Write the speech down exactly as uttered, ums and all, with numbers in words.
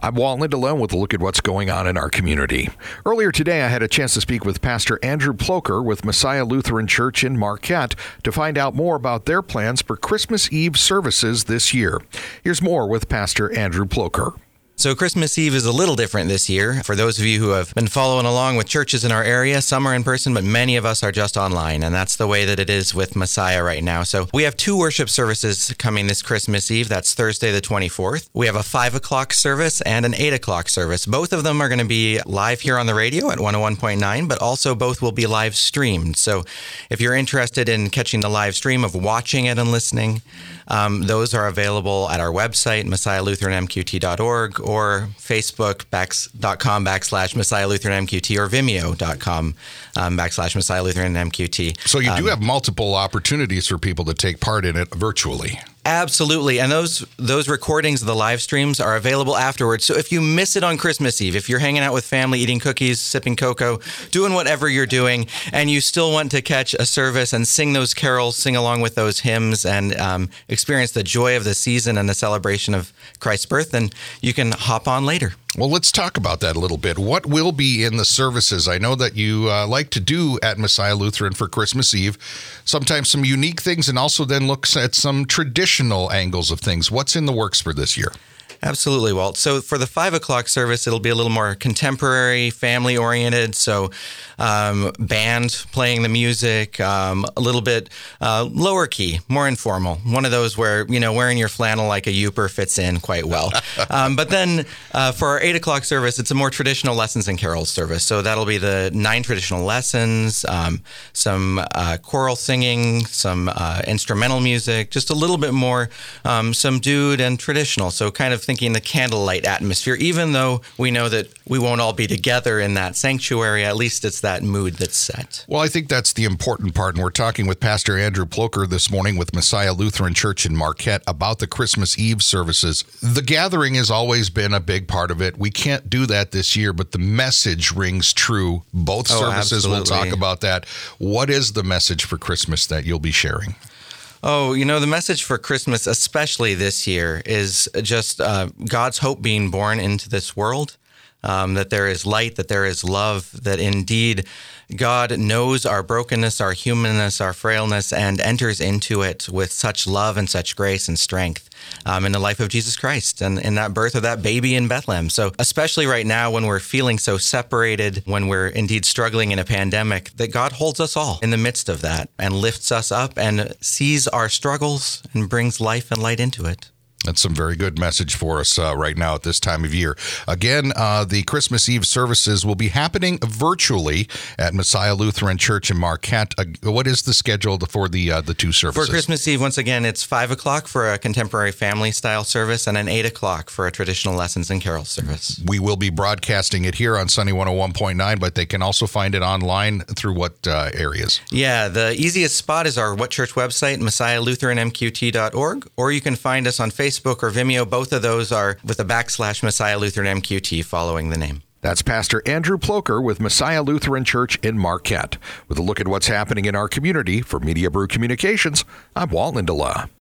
I'm Walt Lindelof with a look at what's going on in our community. Earlier today, I had a chance to speak with Pastor Andrew Plocher with Messiah Lutheran Church in Marquette to find out more about their plans for Christmas Eve services this year. Here's more with Pastor Andrew Plocher. So Christmas Eve is a little different this year. For those of you who have been following along with churches in our area, some are in person, but many of us are just online. And that's the way that it is with Messiah right now. So we have two worship services coming this Christmas Eve. That's Thursday the twenty-fourth. We have a five o'clock service and an eight o'clock service. Both of them are going to be live here on the radio at one oh one point nine, but also both will be live streamed. So if you're interested in catching the live stream of watching it and listening, um, those are available at our website, messiah lutheran m q t dot org, or Facebook dot com backslash Messiah Lutheran M Q T, or Vimeo dot com um, backslash Messiah Lutheran M Q T. So you do um, have multiple opportunities for people to take part in it virtually. Absolutely. And those those recordings of the live streams are available afterwards. So if you miss it on Christmas Eve, if you're hanging out with family, eating cookies, sipping cocoa, doing whatever you're doing, and you still want to catch a service and sing those carols, sing along with those hymns, and um, experience the joy of the season and the celebration of Christ's birth, then you can hop on later. Well, let's talk about that a little bit. What will be in the services? I know that you uh, like to do at Messiah Lutheran for Christmas Eve, sometimes some unique things, and also then looks at some traditional angles of things. What's in the works for this year? Absolutely, Walt. So for the five o'clock service, it'll be a little more contemporary, family-oriented. So um, band playing the music, um, a little bit uh, lower key, more informal. One of those where, you know, wearing your flannel like a Yooper fits in quite well. um, but then uh, for our eight o'clock service, it's a more traditional lessons and carols service. So that'll be the nine traditional lessons, um, some uh, choral singing, some uh, instrumental music, just a little bit more um, subdued and traditional. So kind of thinking the candlelight atmosphere, even though we know that we won't all be together in that sanctuary, at least it's that mood that's set. Well, I think that's the important part, and we're talking with Pastor Andrew Plocher this morning with Messiah Lutheran Church in Marquette about the Christmas Eve services. The gathering has always been a big part of it. We can't do that this year, but the message rings true. Both Oh, services, absolutely. we'll talk about that. What is the message for Christmas that you'll be sharing? Oh, you know, the message for Christmas, especially this year, is just uh, God's hope being born into this world, um, that there is light, that there is love, that indeed God knows our brokenness, our humanness, our frailness, and enters into it with such love and such grace and strength um, in the life of Jesus Christ and in that birth of that baby in Bethlehem. So especially right now when we're feeling so separated, when we're indeed struggling in a pandemic, that God holds us all in the midst of that and lifts us up and sees our struggles and brings life and light into it. That's some very good message for us uh, right now at this time of year. Again, uh, the Christmas Eve services will be happening virtually at Messiah Lutheran Church in Marquette. Uh, what is the schedule for the uh, the two services? For Christmas Eve, once again, it's five o'clock for a contemporary family-style service and an eight o'clock for a traditional lessons and carols service. We will be broadcasting it here on Sunny one oh one point nine, but they can also find it online through what uh, areas? Yeah, the easiest spot is our What Church website, messiah lutheran m q t dot org, or you can find us on Facebook Facebook or Vimeo. Both of those are with a backslash Messiah Lutheran M Q T following the name. That's Pastor Andrew Plocher with Messiah Lutheran Church in Marquette. With a look at what's happening in our community, for Media Brew Communications, I'm Walt Lindelof.